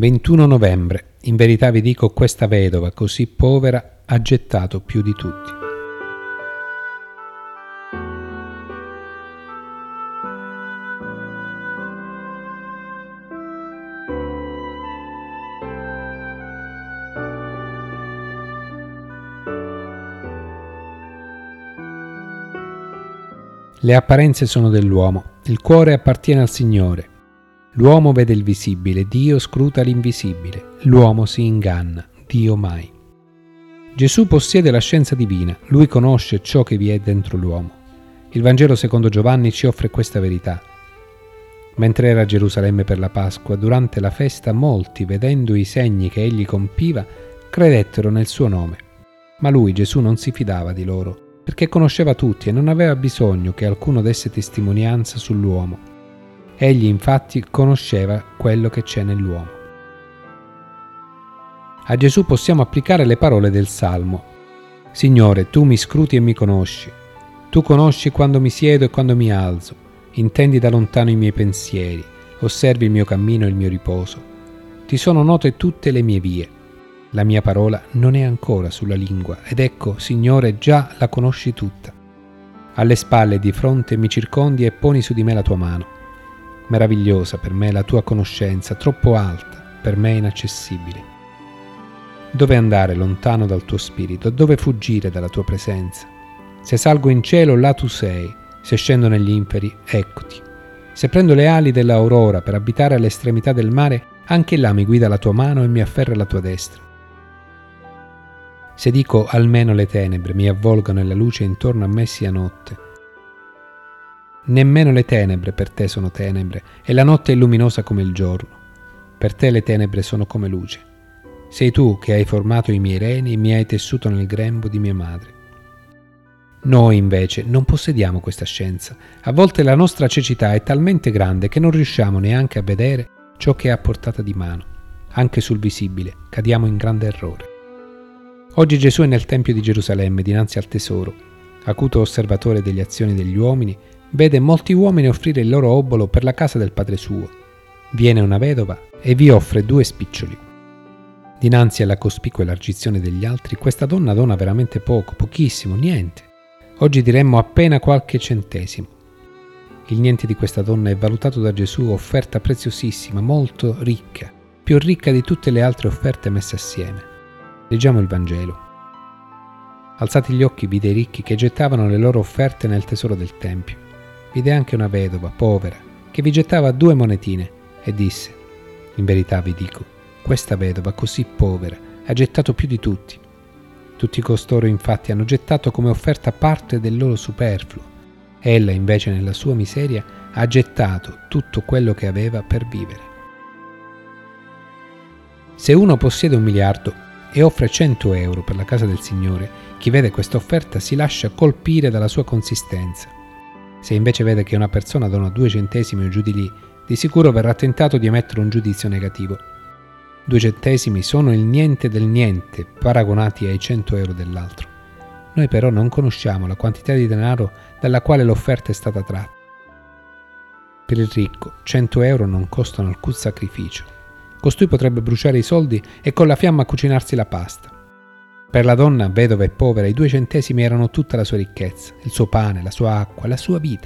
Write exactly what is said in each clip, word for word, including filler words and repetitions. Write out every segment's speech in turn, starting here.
ventuno novembre. In verità vi dico, questa vedova così povera ha gettato più di tutti. Le apparenze sono dell'uomo, il cuore appartiene al Signore. L'uomo vede il visibile, Dio scruta l'invisibile. L'uomo si inganna, Dio mai. Gesù possiede la scienza divina, Lui conosce ciò che vi è dentro l'uomo. Il Vangelo secondo Giovanni ci offre questa verità. Mentre era a Gerusalemme per la Pasqua, durante la festa, molti, vedendo i segni che egli compiva, credettero nel suo nome. Ma lui, Gesù, non si fidava di loro, perché conosceva tutti e non aveva bisogno che alcuno desse testimonianza sull'uomo. Egli infatti conosceva quello che c'è nell'uomo. A Gesù possiamo applicare le parole del Salmo. Signore, tu mi scruti e mi conosci. Tu conosci quando mi siedo e quando mi alzo. Intendi da lontano i miei pensieri. Osservi il mio cammino e il mio riposo. Ti sono note tutte le mie vie. La mia parola non è ancora sulla lingua, ed ecco, Signore, già la conosci tutta. Alle spalle e di fronte mi circondi e poni su di me la tua mano. Meravigliosa per me la tua conoscenza, troppo alta, per me inaccessibile. Dove andare lontano dal tuo spirito? Dove fuggire dalla tua presenza? Se salgo in cielo, là tu sei. Se scendo negli inferi, eccoti. Se prendo le ali dell'aurora per abitare all'estremità del mare, anche là mi guida la tua mano e mi afferra la tua destra. Se dico almeno le tenebre mi avvolgono e la luce intorno a me sia notte. Nemmeno le tenebre per te sono tenebre, e la notte è luminosa come il giorno. Per te le tenebre sono come luce. Sei tu che hai formato i miei reni e mi hai tessuto nel grembo di mia madre. Noi invece non possediamo questa scienza. A volte la nostra cecità è talmente grande che non riusciamo neanche a vedere ciò che è a portata di mano. Anche sul visibile cadiamo in grande errore. Oggi Gesù è nel Tempio di Gerusalemme dinanzi al tesoro. Acuto osservatore delle azioni degli uomini, vede molti uomini offrire il loro obolo per la casa del Padre suo. Viene una vedova e vi offre due spiccioli. Dinanzi alla cospicua elargizione degli altri, questa donna dona veramente poco, pochissimo, niente. Oggi diremmo appena qualche centesimo. Il niente di questa donna è valutato da Gesù offerta preziosissima, molto ricca, più ricca di tutte le altre offerte messe assieme. Leggiamo il Vangelo. Alzati gli occhi vide i ricchi che gettavano le loro offerte nel tesoro del Tempio. Vide anche una vedova, povera, che vi gettava due monetine e disse: in verità vi dico, questa vedova così povera ha gettato più di tutti. Tutti costoro infatti hanno gettato come offerta parte del loro superfluo. Ella invece nella sua miseria ha gettato tutto quello che aveva per vivere. Se uno possiede un miliardo e offre cento euro per la casa del Signore, chi vede questa offerta si lascia colpire dalla sua consistenza. Se invece vede che una persona dona due centesimi o giù di lì, di sicuro verrà tentato di emettere un giudizio negativo. Due centesimi sono il niente del niente paragonati ai cento euro dell'altro. Noi però non conosciamo la quantità di denaro dalla quale l'offerta è stata tratta. Per il ricco, cento euro non costano alcun sacrificio. Costui potrebbe bruciare i soldi e con la fiamma cucinarsi la pasta. Per la donna, vedova e povera, i due centesimi erano tutta la sua ricchezza, il suo pane, la sua acqua, la sua vita.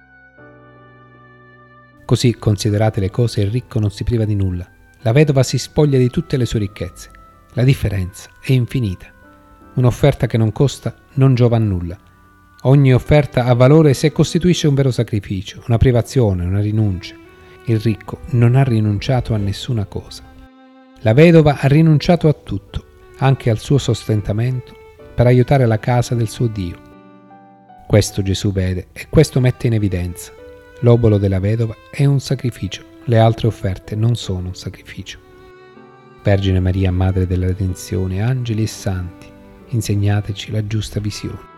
Così, considerate le cose, il ricco non si priva di nulla. La vedova si spoglia di tutte le sue ricchezze. La differenza è infinita. Un'offerta che non costa non giova a nulla. Ogni offerta ha valore se costituisce un vero sacrificio, una privazione, una rinuncia. Il ricco non ha rinunciato a nessuna cosa. La vedova ha rinunciato a tutto, anche al suo sostentamento, per aiutare la casa del suo Dio. Questo Gesù vede e questo mette in evidenza. L'obolo della vedova è un sacrificio, le altre offerte non sono un sacrificio. Vergine Maria, Madre della Redenzione, angeli e santi, insegnateci la giusta visione.